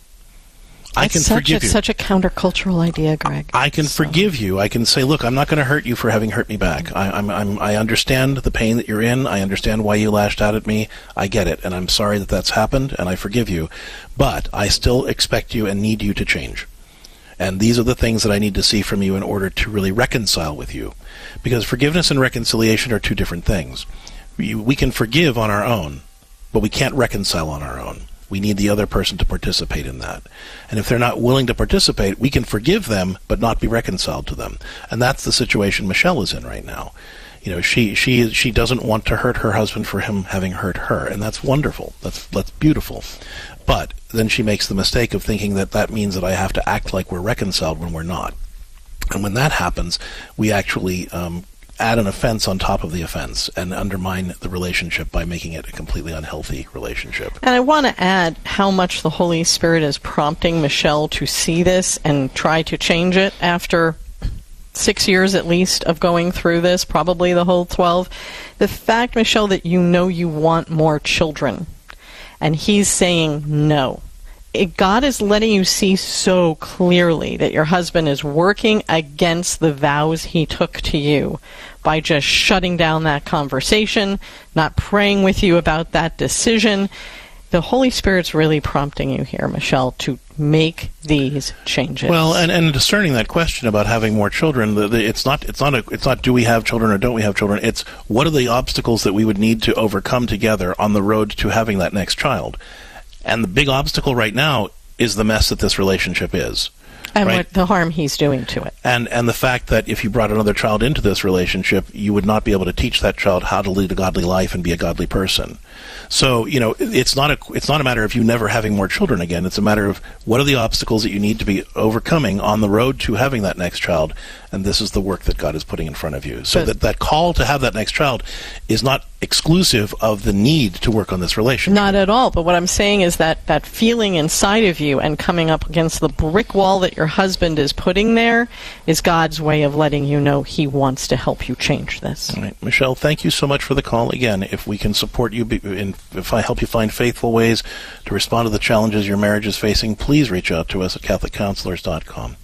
I it's can such forgive a, you. such a countercultural idea, Greg. I can so. forgive you. I can say, look, I'm not going to hurt you for having hurt me back. I, I'm, I'm, I understand the pain that you're in. I understand why you lashed out at me. I get it, and I'm sorry that that's happened, and I forgive you. But I still expect you and need you to change. And these are the things that I need to see from you in order to really reconcile with you. Because forgiveness and reconciliation are two different things. We, we can forgive on our own, but we can't reconcile on our own. We need the other person to participate in that. And if they're not willing to participate, we can forgive them but not be reconciled to them. And that's the situation Michelle is in right now. You know, she she she doesn't want to hurt her husband for him having hurt her, and that's wonderful. That's that's beautiful. But then she makes the mistake of thinking that that means that I have to act like we're reconciled when we're not. And when that happens, we actually um, add an offense on top of the offense and undermine the relationship by making it a completely unhealthy relationship. And I want to add how much the Holy Spirit is prompting Michelle to see this and try to change it after six years at least of going through this, probably the whole twelve. The fact, Michelle, that you know you want more children, and he's saying no. It, God is letting you see so clearly that your husband is working against the vows he took to you by just shutting down that conversation, not praying with you about that decision. The Holy Spirit's really prompting you here, Michelle, to make these changes. Well, and, and discerning that question about having more children, the, the, it's not it's not a, it's not do we have children or don't we have children. It's what are the obstacles that we would need to overcome together on the road to having that next child. And the big obstacle right now is the mess that this relationship is. And right? what the harm he's doing to it. And and the fact that if you brought another child into this relationship, you would not be able to teach that child how to lead a godly life and be a godly person. So, you know, it's not a it's not a matter of you never having more children again. It's a matter of what are the obstacles that you need to be overcoming on the road to having that next child, and this is the work that God is putting in front of you. So but, that, that call to have that next child is not exclusive of the need to work on this relationship. Not at all. But what I'm saying is that that feeling inside of you and coming up against the brick wall that your husband is putting there is God's way of letting you know he wants to help you change this. All right. Michelle, thank you so much for the call. Again, if we can support you, in, if I help you find faithful ways to respond to the challenges your marriage is facing, please reach out to us at catholic counselors dot com.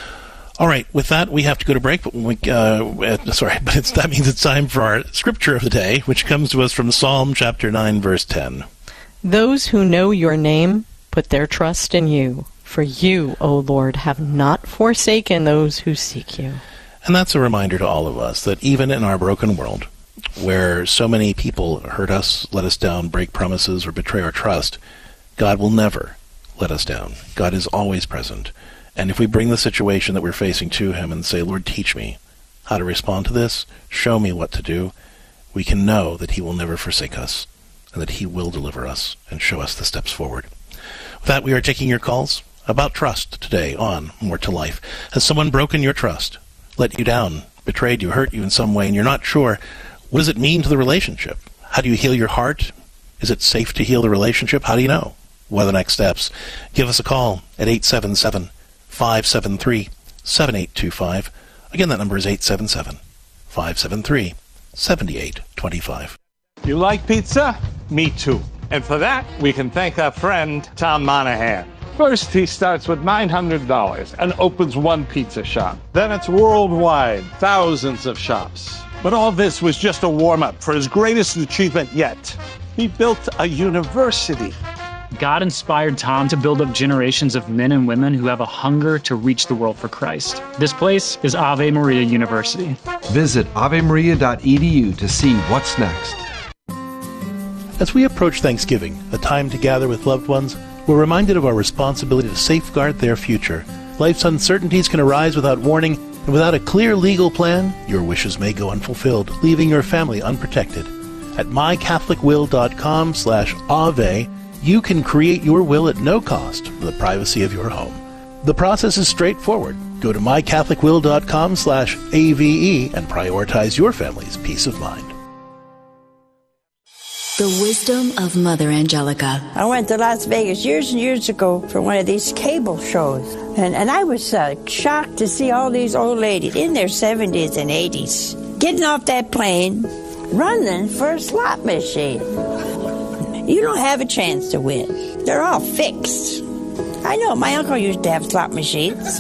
All right, with that, we have to go to break, but when we, uh, sorry, but it's, that means it's time for our scripture of the day, which comes to us from Psalm chapter nine, verse ten. Those who know your name put their trust in you, for you, O Lord, have not forsaken those who seek you. And that's a reminder to all of us that even in our broken world, where so many people hurt us, let us down, break promises, or betray our trust, God will never let us down. God is always present. And if we bring the situation that we're facing to him and say, Lord, teach me how to respond to this, show me what to do, we can know that he will never forsake us and that he will deliver us and show us the steps forward. With that, we are taking your calls about trust today on More to Life. Has someone broken your trust? let you down, betrayed you, hurt you in some way, and you're not sure, what does it mean to the relationship? How do you heal your heart? Is it safe to heal the relationship? How do you know? What are the next steps? Give us a call at eight seven seven, five seven three, seven eight two five. Again, that number is eight seven seven, five seven three, seven eight two five. You like pizza? Me too. And for that, we can thank our friend Tom Monahan. First, he starts with nine hundred dollars and opens one pizza shop. Then it's worldwide, thousands of shops. But all this was just a warm-up for his greatest achievement yet. He built a university. God inspired Tom to build up generations of men and women who have a hunger to reach the world for Christ. This place is Ave Maria University. Visit ave maria dot e d u to see what's next. As we approach Thanksgiving, a time to gather with loved ones, we're reminded of our responsibility to safeguard their future. Life's uncertainties can arise without warning, and without a clear legal plan, your wishes may go unfulfilled, leaving your family unprotected. At my catholic will dot com slash ave, you can create your will at no cost for the privacy of your home. The process is straightforward. Go to my catholic will dot com slash A V E and prioritize your family's peace of mind. The wisdom of Mother Angelica. I went to Las Vegas years and years ago for one of these cable shows, and, and I was uh, shocked to see all these old ladies in their seventies and eighties getting off that plane, running for a slot machine. You don't have a chance to win. They're all fixed. I know, my uncle used to have slot machines.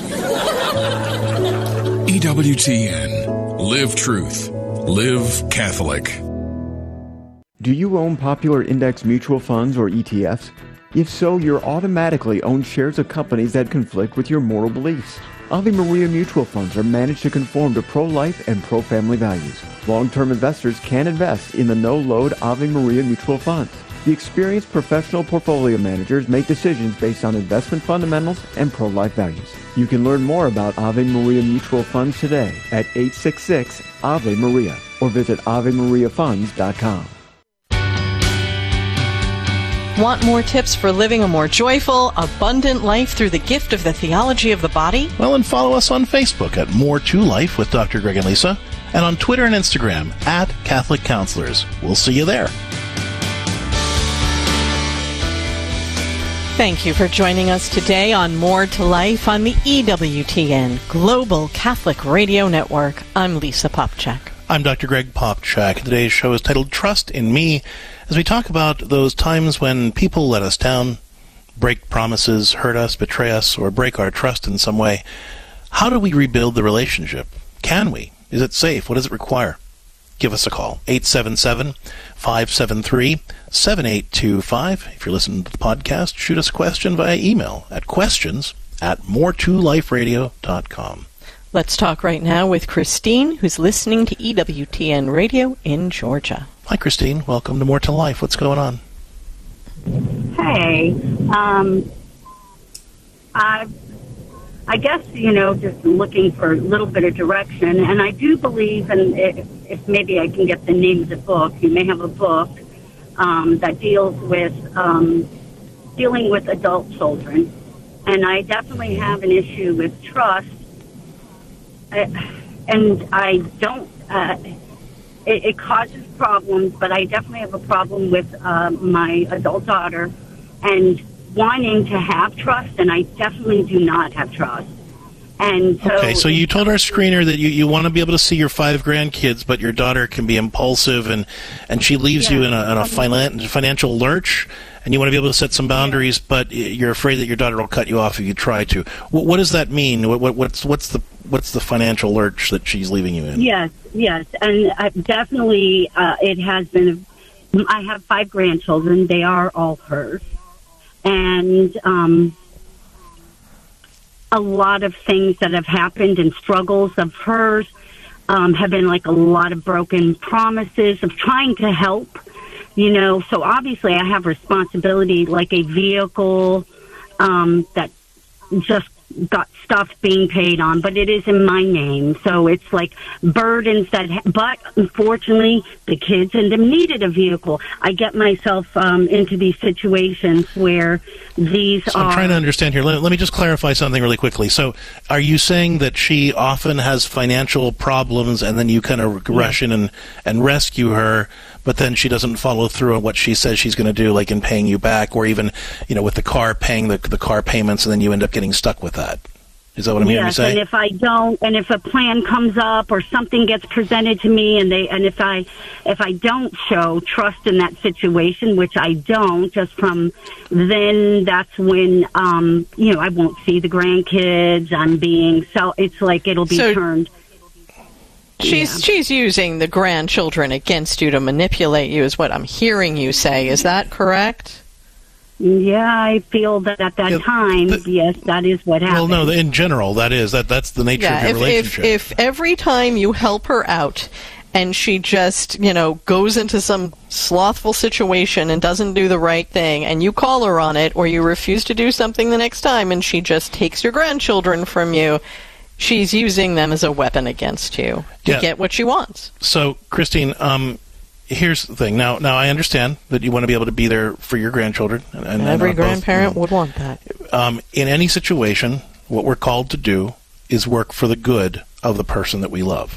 E W T N. Live truth. Live Catholic. Do you own popular index mutual funds or E T Fs? If so, you're automatically own shares of companies that conflict with your moral beliefs. Ave Maria mutual funds are managed to conform to pro-life and pro-family values. Long-term investors can invest in the no-load Ave Maria mutual funds. The experienced professional portfolio managers make decisions based on investment fundamentals and pro-life values. You can learn more about Ave Maria mutual funds today at eight six six Ave Maria or visit ave maria funds dot com. Want more tips for living a more joyful, abundant life through the gift of the theology of the body? Well, and follow us on Facebook at More to Life with Doctor Greg and Lisa, and on Twitter and Instagram at Catholic Counselors. We'll see you there. Thank you for joining us today on More to Life on the E W T N Global Catholic Radio Network. I'm Lisa Popchak. I'm Doctor Greg Popchak. Today's show is titled Trust in Me, as we talk about those times when people let us down, break promises, hurt us, betray us, or break our trust in some way. How do we rebuild the relationship? Can we? Is it safe? What does it require? Give us a call, eight seven seven, five seven three, seven eight two five. If you're listening to the podcast, shoot us a question via email at questions at more to life radio dot com. Let's talk right now with Christine, who's listening to E W T N Radio in Georgia. Hi, Christine. Welcome to More to Life. What's going on? Hey, um, I, I guess, you know, just looking for a little bit of direction, and I do believe, and if, if maybe I can get the name of the book, you may have a book um, that deals with um, dealing with adult children, and I definitely have an issue with trust, uh, and I don't, uh, it, it causes problems, but I definitely have a problem with uh, my adult daughter and wanting to have trust, and I definitely do not have trust. And so, okay, so you told our screener that you, you want to be able to see your five grandkids, but your daughter can be impulsive, and, and she leaves yeah, you in a, in a finan- financial lurch, and you want to be able to set some boundaries, but you're afraid that your daughter will cut you off if you try to. What, what does that mean? What, what, what's what's the what's the financial lurch that she's leaving you in? Yes, yes, and uh, definitely uh, it has been. A, I have five grandchildren; they are all hers, and um, a lot of things that have happened and struggles of hers um, have been like a lot of broken promises of trying to help. You know, so obviously I have responsibility, like a vehicle um, that just got stuff being paid on, but it is in my name. So it's like burdens that, ha- but unfortunately, the kids and them needed a vehicle. I get myself um, into these situations where these so are... I'm trying to understand here. Let, let me just clarify something really quickly. So are you saying that she often has financial problems and then you kind of rush in and, and rescue her, but then she doesn't follow through on what she says she's going to do, like in paying you back, or even, you know, with the car, paying the, the car payments, and then you end up getting stuck with that? Is that what I'm hearing you Yes, say? and if I don't, and if a plan comes up or something gets presented to me, and they, and if I, if I don't show trust in that situation, which I don't, just from then, that's when, um, you know, I won't see the grandkids. I'm being so. It's like it'll be So- turned. She's she's using the grandchildren against you to manipulate you, is what I'm hearing you say. Is that correct? Yeah, I feel that at that time, yes, that is what happened. Well, no, in general, that is that that's the nature Yeah, of your if, relationship. if if every time you help her out and she just, you know, goes into some slothful situation and doesn't do the right thing, and you call her on it, or you refuse to do something the next time and she just takes your grandchildren from you, she's using them as a weapon against you to Yeah. get what she wants. So, Christine, um, here's the thing. Now, now I understand that you want to be able to be there for your grandchildren. And, and Every and both, grandparent you know, would want that. Um, in any situation, what we're called to do is work for the good of the person that we love.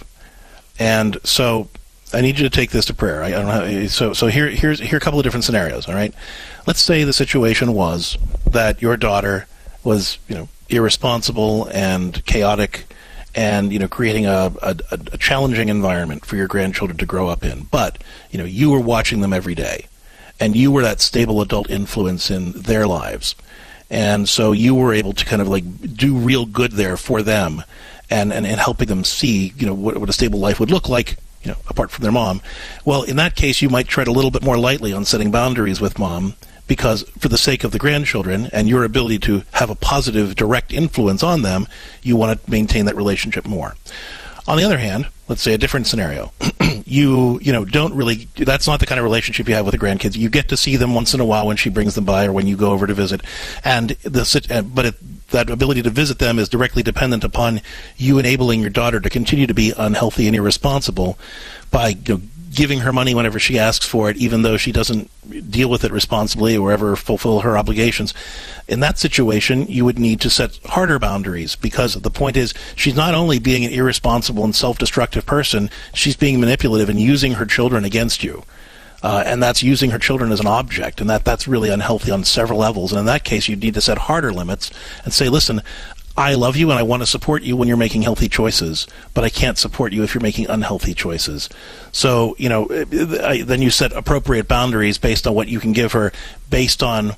And so I need you to take this to prayer. I, I don't know. So, so here, here's here are a couple of different scenarios. All right. Let's say the situation was that your daughter was, you know, irresponsible and chaotic, and you know, creating a, a, a challenging environment for your grandchildren to grow up in. But you know, you were watching them every day, and you were that stable adult influence in their lives, and so you were able to kind of like do real good there for them, and and, and helping them see, you know, what, what a stable life would look like, you know, apart from their mom. Well, in that case, you might tread a little bit more lightly on setting boundaries with mom, because for the sake of the grandchildren and your ability to have a positive, direct influence on them, you want to maintain that relationship more. On the other hand, let's say a different scenario. you, you know, don't really, that's not the kind of relationship you have with the grandkids. You get to see them once in a while when she brings them by or when you go over to visit. And the, but it, that ability to visit them is directly dependent upon you enabling your daughter to continue to be unhealthy and irresponsible by, you know, giving her money whenever she asks for it, even though she doesn't deal with it responsibly or ever fulfill her obligations. In that situation, you would need to set harder boundaries, because the point is, she's not only being an irresponsible and self-destructive person, she's being manipulative and using her children against you. Uh, and that's using her children as an object, and that, that's really unhealthy on several levels. And in that case, you'd need to set harder limits and say, listen, I love you and I want to support you when you're making healthy choices, but I can't support you if you're making unhealthy choices. So, you know, I, then you set appropriate boundaries based on what you can give her, based on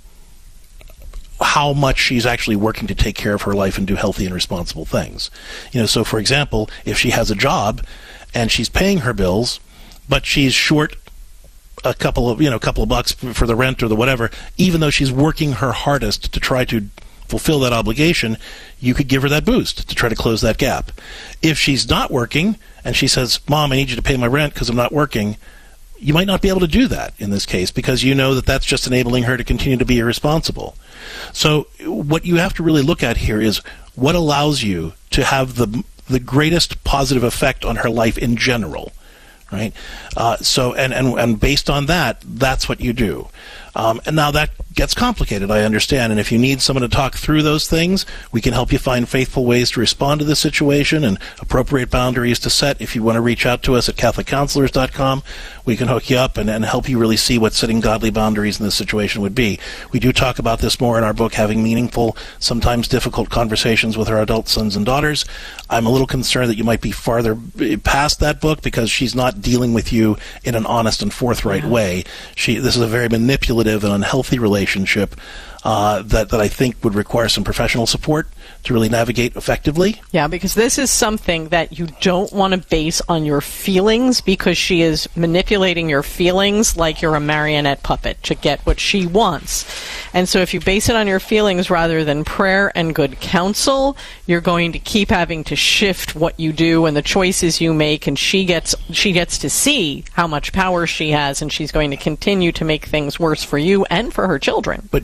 how much she's actually working to take care of her life and do healthy and responsible things. You know, so for example, if she has a job and she's paying her bills, but she's short a couple of, you know, a couple of bucks for the rent or the whatever, even though she's working her hardest to try to fulfill that obligation, you could give her that boost to try to close that gap. If she's not working and she says, Mom, I need you to pay my rent because I'm not working, you might not be able to do that in this case, because you know that that's just enabling her to continue to be irresponsible. So what you have to really look at here is what allows you to have the the greatest positive effect on her life in general, right? Uh, so and, and and based on that, that's what you do. Um, and now that gets complicated, I understand. And if you need someone to talk through those things, we can help you find faithful ways to respond to this situation and appropriate boundaries to set. If you want to reach out to us at catholic counselors dot com, we can hook you up and, and help you really see what setting godly boundaries in this situation would be. We do talk about this more in our book, Having Meaningful, Sometimes Difficult Conversations with Our Adult Sons and Daughters. I'm a little concerned that you might be farther past that book, because she's not dealing with you in an honest and forthright yeah. way. She, this is a very manipulative and unhealthy relationship uh, that, that I think would require some professional support to really navigate effectively. Yeah, because this is something that you don't want to base on your feelings, because she is manipulating your feelings like you're a marionette puppet to get what she wants. And so if you base it on your feelings rather than prayer and good counsel, you're going to keep having to shift what you do and the choices you make, and she gets she gets to see how much power she has, and she's going to continue to make things worse for you and for her children. But your job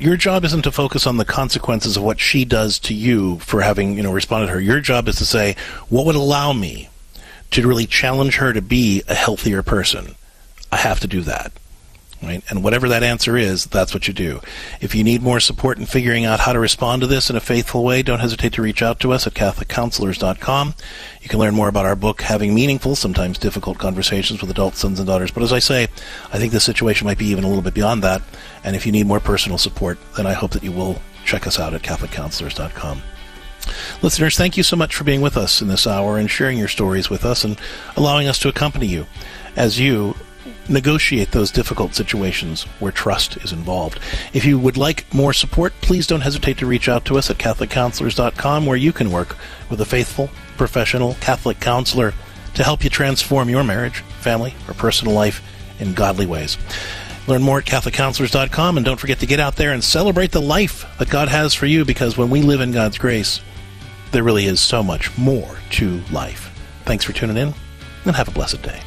isn't to focus on the consequences of what she does to you for having, you know, responded to her. Your job is to say, what would allow me to really challenge her to be a healthier person? I have to do that. Right? And whatever that answer is, that's what you do. If you need more support in figuring out how to respond to this in a faithful way, don't hesitate to reach out to us at catholic counselors dot com. You can learn more about our book, Having Meaningful, Sometimes Difficult Conversations with Adult Sons and Daughters. But as I say, I think the situation might be even a little bit beyond that. And if you need more personal support, then I hope that you will check us out at catholic counselors dot com. Listeners, thank you so much for being with us in this hour and sharing your stories with us and allowing us to accompany you as you negotiate those difficult situations where trust is involved. If you would like more support, please don't hesitate to reach out to us at catholic counselors dot com, where you can work with a faithful, professional Catholic counselor to help you transform your marriage, family, or personal life in godly ways. Learn more at catholic counselors dot com, and don't forget to get out there and celebrate the life that God has for you, because when we live in God's grace, there really is so much more to life. Thanks for tuning in, and have a blessed day.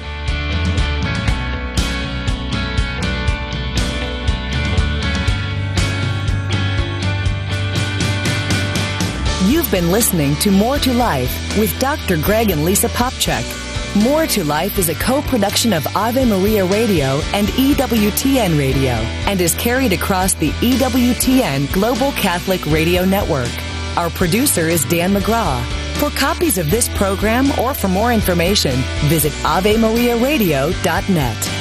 You've been listening to More to Life with Doctor Greg and Lisa Popchak. More to Life is a co-production of Ave Maria Radio and E W T N Radio and is carried across the E W T N Global Catholic Radio Network. Our producer is Dan McGraw. For copies of this program or for more information, visit ave maria radio dot net.